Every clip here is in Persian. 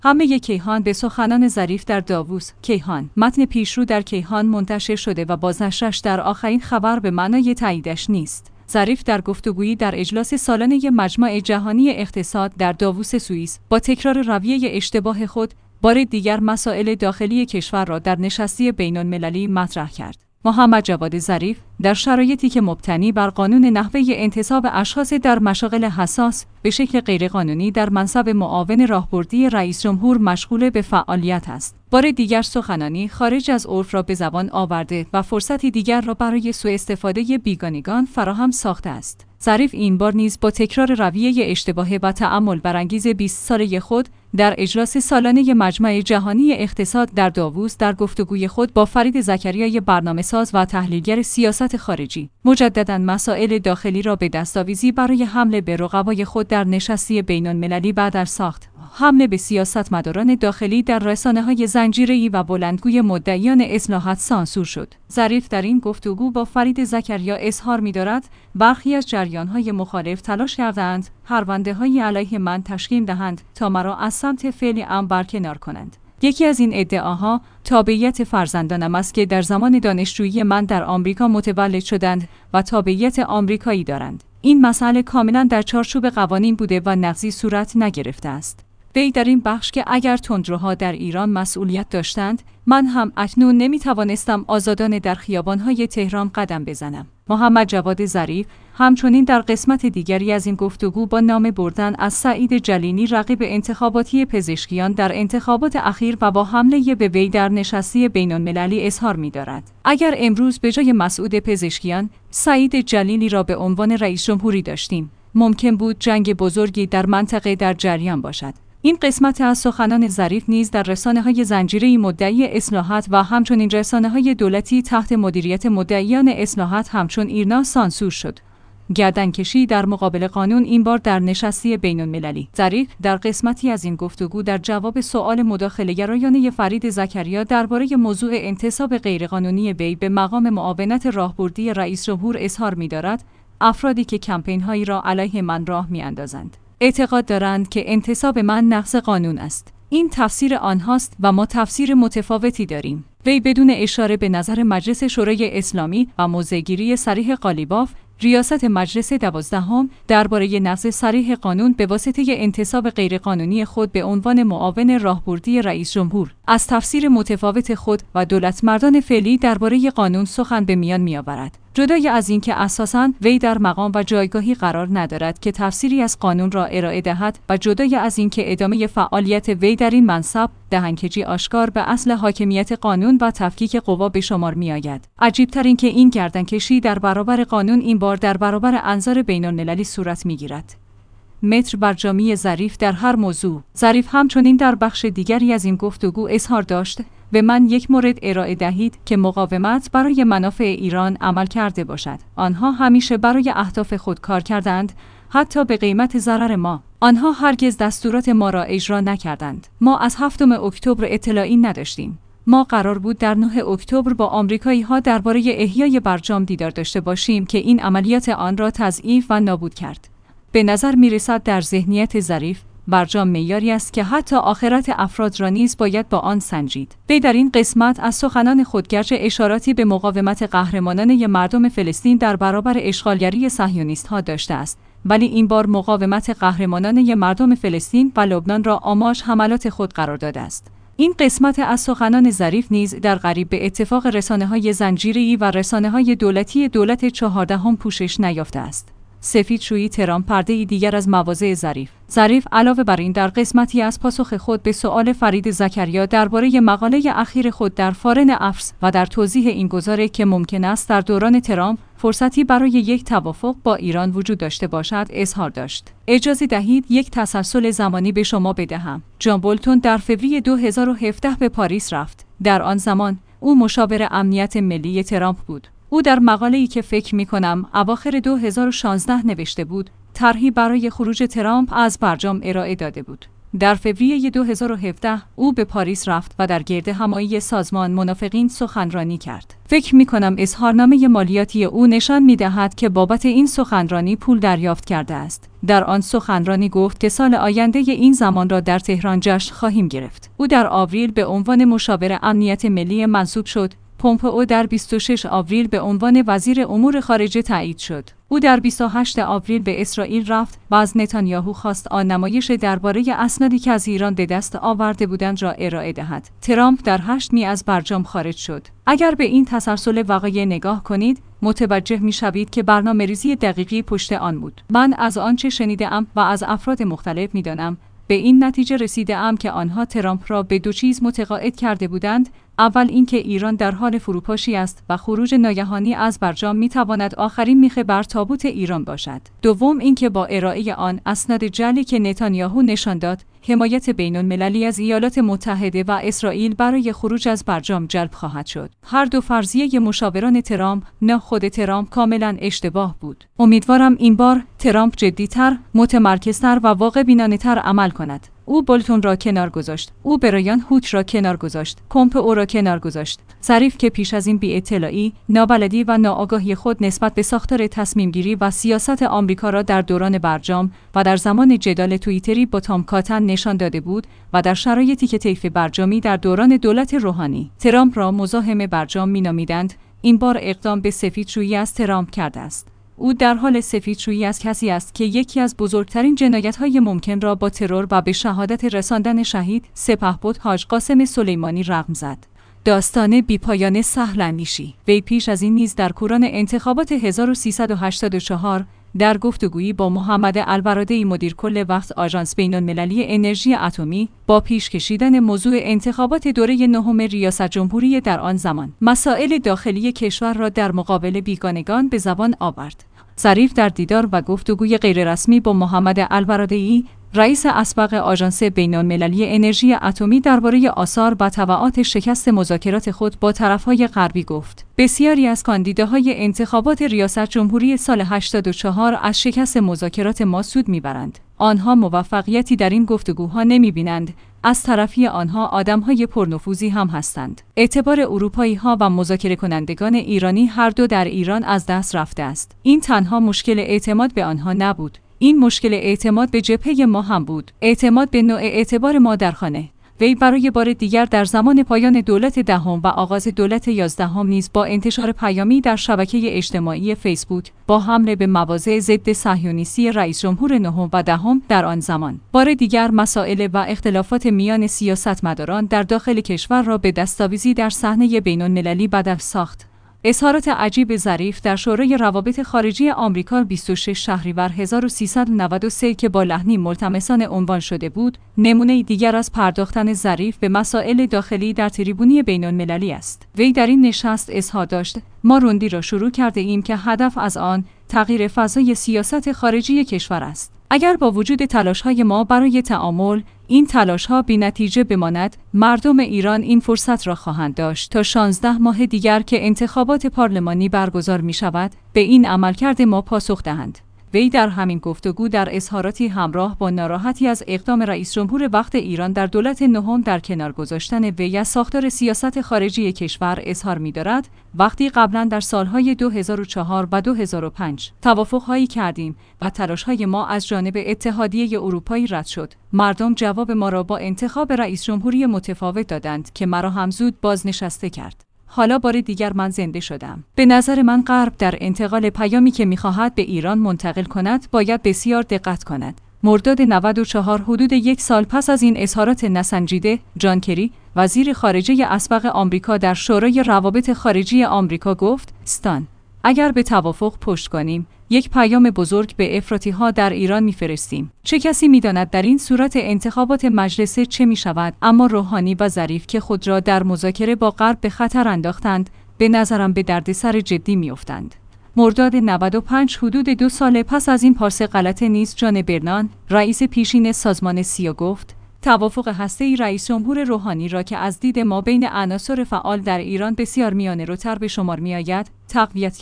حمله کیهان به سخنان ظریف در داووس. کیهان. متن پیشرو در کیهان منتشر شده و بازنشرش در آخرین خبر به معنای تاییدش نیست. ظریف در گفتگویی در اجلاس سالانه مجمع جهانی اقتصاد در داووس سوئیس با تکرار رویه اشتباه خود بار دیگر مسائل داخلی کشور را در نشستی بین‌المللی مطرح کرد. محمد جواد ظریف در شرایطی که مبتنی بر قانون نحوه انتصاب اشخاص در مشاغل حساس به شکل غیرقانونی در منصب معاون راهبردی رئیس جمهور مشغول به فعالیت است. بار دیگر سخنانی خارج از عرف را به زبان آورده و فرصتی دیگر را برای سوء استفاده بیگانگان فراهم ساخته است. ظریف این بار نیز با تکرار رویه اشتباه و تأمل برانگیز 20 ساله خود در اجلاس سالانه مجمع جهانی اقتصاد در داووس در گفتگوی خود با فرید زکریای برنامه‌ساز و تحلیلگر سیاست خارجی مجدداً مسائل داخلی را به دستاویزی برای حمله به رقبای خود در نشستی بین‌المللی بدل ساخت. حمله به سیاستمداران داخلی در رسانه‌های زنجیره‌ای و بلندگوی مدعیان اصلاحات سانسور شد. ظریف در این گفتگو با فرید زکریا اظهار می‌دارد برخی از جریان‌های مخالف تلاش کردند پرونده‌های علیه من تشکیل دهند تا مرا از سمت فعل برکنار کنند. یکی از این ادعاها تابعیت فرزندانم است که در زمان دانشجویی من در آمریکا متولد شدند و تابعیت آمریکایی دارند. این مسئله کاملا در چارچوب قوانین بوده و نقضی صورت نگرفته است. وی در این بخش که اگر تندروها در ایران مسئولیت داشتند، من هم اکنون نمیتوانستم آزادانه در خیابان‌های تهران قدم بزنم. محمد جواد ظریف همچنین در قسمت دیگری از این گفتگو با نام بردن از سعید جلیلی رقیب انتخاباتی پزشکیان در انتخابات اخیر و با حمله به وی در نشستی بین‌المللی اظهار می‌دارد اگر امروز به جای مسعود پزشکیان سعید جلیلی را به عنوان رئیس جمهوری داشتیم، ممکن بود جنگ بزرگی در منطقه در جریان باشد. این قسمت از سخنان ظریف نیز در رسانه‌های زنجیره‌ای مدعی اصلاحات و همچنین رسانه‌های دولتی تحت مدیریت مدعیان اصلاحات همچون ایرنا سانسور شد. گردنکشی در مقابل قانون این بار در نشستی بین‌المللی. ظریف در قسمتی از این گفتگو در جواب سؤال مداخله‌گرایانه فرید زکریا درباره موضوع انتصاب غیرقانونی وی به مقام معاونت راهبردی رئیس جمهور اظهار می‌دارد افرادی که کمپین‌هایی را علیه من راه می‌اندازند اعتقاد دارند که انتصاب من نقض قانون است. این تفسیر آنهاست و ما تفسیر متفاوتی داریم. وی بدون اشاره به نظر مجلس شورای اسلامی و موضع‌گیری صریح قالیباف ریاست مجلس 12 درباره نقض صریح قانون به واسطه انتصاب غیرقانونی خود به عنوان معاون راهبردی رئیس جمهور از تفسیر متفاوت خود و دولتمردان فعلی درباره قانون سخن به میان می‌آورد. جدای از اینکه اساساً وی در مقام و جایگاهی قرار ندارد که تفسیری از قانون را ارائه دهد و جدای از اینکه ادامه فعالیت وی در این منصب دهنکجی آشکار به اصل حاکمیت قانون و تفکیک قوا به شمار می‌آید. عجیب‌تر این که این گردنکشی در برابر قانون این بار در برابر انظار بین‌المللی صورت می‌گیرد. متر برجامی ظریف در هر موضوع. ظریف همچنین در بخش دیگری از این گفتگو اظهار داشت به من یک مورد ارائه دهید که مقاومت برای منافع ایران عمل کرده باشد. آنها همیشه برای اهداف خود کار کردند، حتی به قیمت ضرر ما. آنها هرگز دستورات ما را اجرا نکردند. ما از 7 اکتبر اطلاعی نداشتیم. ما قرار بود در 9 اکتبر با آمریکایی‌ها درباره احیای برجام دیدار داشته باشیم که این عملیات آن را تضعیف و نابود کرد. به نظر می‌رسد در ذهنیت ظریف برجام معیاری است که حتی آخرت افراد را نیز باید با آن سنجید. وی در این قسمت از سخنان خود گرچه اشاراتی به مقاومت قهرمانانه مردم فلسطین در برابر اشغالگری صهیونیست‌ها داشته است، ولی این بار مقاومت قهرمانانه مردم فلسطین و لبنان را آماج حملات خود قرار داده است. این قسمت از سخنان ظریف نیز در قریب به اتفاق رسانه‌های زنجیره‌ای و رسانه‌های دولتی دولت 14 پوشش نیافته است. سفیدشویی ترامپ پرده‌ای دیگر از مواضع ظریف علاوه بر این در قسمتی از پاسخ خود به سؤال فرید زکریا درباره مقاله اخیر خود در فارن افرس و در توضیح این گزاره که ممکن است در دوران ترامپ فرصتی برای یک توافق با ایران وجود داشته باشد اظهار داشت. اجازه دهید یک تسلسل زمانی به شما بدهم. جان بولتون در فوریه 2017 به پاریس رفت. در آن زمان او مشاور امنیت ملی ترامپ بود. او در مقاله‌ای که فکر می‌کنم اواخر 2016 نوشته بود، طرحی برای خروج ترامپ از برجام ارائه داده بود. در فوریه 2017 او به پاریس رفت و در گردهمایی سازمان منافقین سخنرانی کرد. فکر می‌کنم اظهارنامه مالیاتی او نشان می‌دهد که بابت این سخنرانی پول دریافت کرده است. در آن سخنرانی گفت که سال آینده این زمان را در تهران جشن خواهیم گرفت. او در آوریل به عنوان مشاور امنیت ملی منصوب شد. پومپئو در 26 آوریل به عنوان وزیر امور خارجه تایید شد. او در 28 آوریل به اسرائیل رفت و از نتانیاهو خواست آن نمایش درباره اسنادی که از ایران به دست آورده بودند را ارائه دهد. ترامپ در 8 می از برجام خارج شد. اگر به این تسلسل وقایع نگاه کنید، متوجه می‌شوید که برنامه‌ریزی دقیقی پشت آن بود. من از آنچه شنیده‌ام و از افراد مختلف می‌دانم، به این نتیجه رسیده‌ام که آنها ترامپ را به دو چیز متقاعد کرده بودند. اول اینکه ایران در حال فروپاشی است و خروج ناگهانی از برجام می‌تواند آخرین میخ بر تابوت ایران باشد. دوم اینکه با ارائه آن اسناد جعلی که نتانیاهو نشان داد، حمایت بین‌المللی از ایالات متحده و اسرائیل برای خروج از برجام جلب خواهد شد. هر دو فرضیه مشاوران ترامپ، نه خود ترامپ، کاملا اشتباه بود. امیدوارم این بار ترامپ جدی‌تر، متمرکزتر و واقع‌بینانه‌تر عمل کند. او بولتون را کنار گذاشت. او برایان هوچ را کنار گذاشت. پومپئو را کنار گذاشت. ظریف که پیش از این بی‌اطلاعی، نابلدی و ناآگاهی خود نسبت به ساختار تصمیم‌گیری و سیاست آمریکا را در دوران برجام و در زمان جدال توییتری با تام کاتن نشان داده بود و در شرایطی که طیف برجامی در دوران دولت روحانی ترامپ را مزاحم برجام می‌نامیدند، این بار اقدام به سفیدشویی از ترامپ کرده است. او در حال سفیدشویی از کسی است که یکی از بزرگترین جنایت‌های ممکن را با ترور و به شهادت رساندن شهید سپهبد حاج قاسم سلیمانی رقم زد. داستان بی‌پایان سهل‌اندیشی. وی پیش از این نیز در کوران انتخابات 1384 در گفتگویی با محمد البرادعی مدیر کل وقت آژانس بین‌المللی انرژی اتمی با پیش کشیدن موضوع انتخابات دوره نهم ریاست جمهوری در آن زمان مسائل داخلی کشور را در مقابل بیگانگان به زبان آورد. ظریف در دیدار و گفتگوی غیررسمی با محمد البرادعی رئیس اسبق آژانس بین‌المللی انرژی اتمی درباره آثار و تبعات شکست مذاکرات خود با طرف‌های غربی گفت. بسیاری از کاندیداهای انتخابات ریاست جمهوری سال 84 از شکست مذاکرات ما سود می‌برند. آنها موفقیتی در این گفتگوها نمی‌بینند. از طرفی آنها آدم‌های پرنفوذی هم هستند. اعتبار اروپایی‌ها و مذاکره کنندگان ایرانی هر دو در ایران از دست رفته است. این تنها مشکل اعتماد به آنها نبود. این مشکل اعتماد به جبهه ما هم بود. اعتماد به نوع اعتبار ما در خانه. وی برای بار دیگر در زمان پایان دولت دهم و آغاز دولت 11 نیز با انتشار پیامی در شبکه اجتماعی فیسبوک با حمله به مواضع ضد صهیونیستی رئیس جمهور نهم و دهم در آن زمان بار دیگر مسائل و اختلافات میان سیاستمداران در داخل کشور را به دستاویزی در صحنه بین‌المللی بدل ساخت. اظهارات عجیب ظریف در شورای روابط خارجی آمریکا 26 شهریور 1393 که با لحنی ملتمسانه عنوان شده بود، نمونه دیگر از پرداختن ظریف به مسائل داخلی در تریبونی بین‌المللی است. وی در این نشست اظهار داشت: ما رندی را شروع کرده ایم که هدف از آن تغییر فضای سیاست خارجی کشور است. اگر با وجود تلاش‌های ما برای تعامل این تلاش‌ها بی‌نتیجه بماند، مردم ایران این فرصت را خواهند داشت تا 16 ماه دیگر که انتخابات پارلمانی برگزار می‌شود، به این عملکرد ما پاسخ دهند. وی در همین گفتگو در اظهاراتی همراه با ناراحتی از اقدام رئیس جمهور وقت ایران در دولت نهم در کنار گذاشتن وی از ساختار سیاست خارجی کشور اظهار می‌دارد: وقتی قبلا در سالهای 2004 و 2005 توافق‌هایی کردیم و تلاش‌های ما از جانب اتحادیه اروپایی رد شد، مردم جواب ما را با انتخاب رئیس جمهوری متفاوت دادند که مرا هم زود بازنشسته کرد. حالا بار دیگر من زنده شدم. به نظر من غرب در انتقال پیامی که می‌خواهد به ایران منتقل کند باید بسیار دقت کند. مرداد 94 حدود یک سال پس از این اظهارات نسنجیده، جان کری، وزیر خارجه اسبق آمریکا در شورای روابط خارجی آمریکا گفت: استان، اگر به توافق پشت کنیم، یک پیام بزرگ به افراطی‌ها در ایران می‌فرستیم. چه کسی می‌داند در این صورت انتخابات مجلس چه می‌شود؟ اما روحانی و ظریف که خود را در مذاکره با غرب به خطر انداختند، به نظرم به دردسر جدی می‌افتند. مرداد 95 حدود 2 سال پس از این پارس غلطه نیز جان برنان، رئیس پیشین سازمان سیا گفت: توافق هسته‌ای رئیس جمهور روحانی را که از دید ما بین عناصر فعال در ایران بسیار میانه‌روتر به شمار می‌آید، تقویت کرد.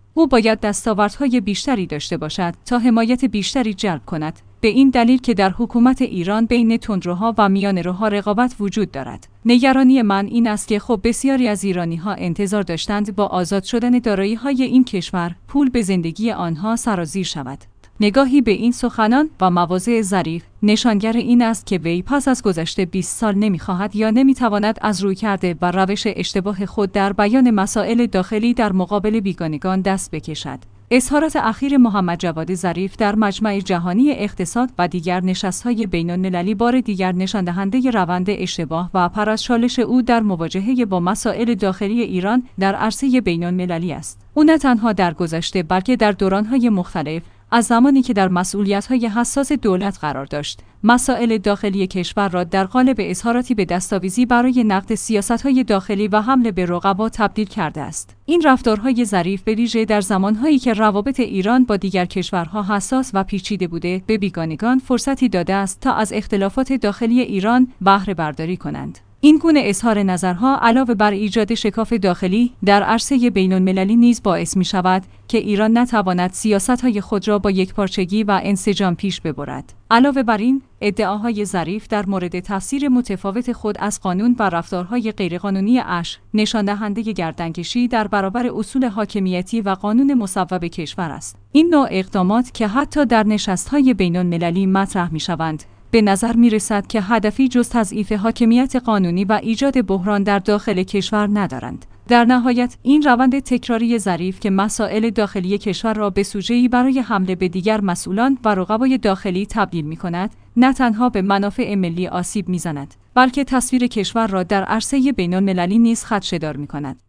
او باید دستاوردهای بیشتری داشته باشد تا حمایت بیشتری جلب کند، به این دلیل که در حکومت ایران بین تندروها و میانه‌روها رقابت وجود دارد. نگرانی من این است که بسیاری از ایرانی‌ها انتظار داشتند با آزاد شدن دارایی‌های این کشور پول به زندگی آنها سرازیر شود. نگاهی به این سخنان و مواضع ظریف نشانگر این است که وی پس از گذشته 20 سال نمی‌خواهد یا نمی‌تواند از رویکرد و روش اشتباه خود در بیان مسائل داخلی در مقابل بیگانگان دست بکشد. اظهارات اخیر محمد جواد ظریف در مجمع جهانی اقتصاد و دیگر نشست‌های بین‌المللی بار دیگر نشان‌دهنده روند اشتباه و پرازچالش او در مواجهه با مسائل داخلی ایران در عرصه بین‌المللی است. او نه تنها در گذشته بلکه در دوران‌های مختلف از زمانی که در مسئولیت‌های حساس دولت قرار داشت، مسائل داخلی کشور را در قالب اظهاراتی به دستاویزی برای نقد سیاست‌های داخلی و حمله به رقبا تبدیل کرده است. این رفتارهای ظریف به ویژه در زمان‌هایی که روابط ایران با دیگر کشورها حساس و پیچیده بوده، به بیگانگان فرصتی داده است تا از اختلافات داخلی ایران بهره برداری کنند. این گونه اظهار نظرها علاوه بر ایجاد شکاف داخلی در عرصه بین‌المللی نیز باعث می شود که ایران نتواند سیاست‌های خود را با یکپارچگی و انسجام پیش ببرد. علاوه بر این، ادعاهای ظریف در مورد تفسیر متفاوت خود از قانون و رفتارهای غیرقانونی اشر نشان دهنده گردنکشی در برابر اصول حاکمیتی و قانون مصوب کشور است. این نوع اقدامات که حتی در نشست‌های بین‌المللی مطرح می‌شوند، به نظر می رسد که هدفی جز تضعیف حاکمیت قانونی و ایجاد بحران در داخل کشور ندارند. در نهایت، این روند تکراری ظریف که مسائل داخلی کشور را به سوژه‌ای برای حمله به دیگر مسئولان و رقبای داخلی تبدیل می کند، نه تنها به منافع ملی آسیب می زند، بلکه تصویر کشور را در عرصه بین‌المللی نیز خدشه‌دار می کند.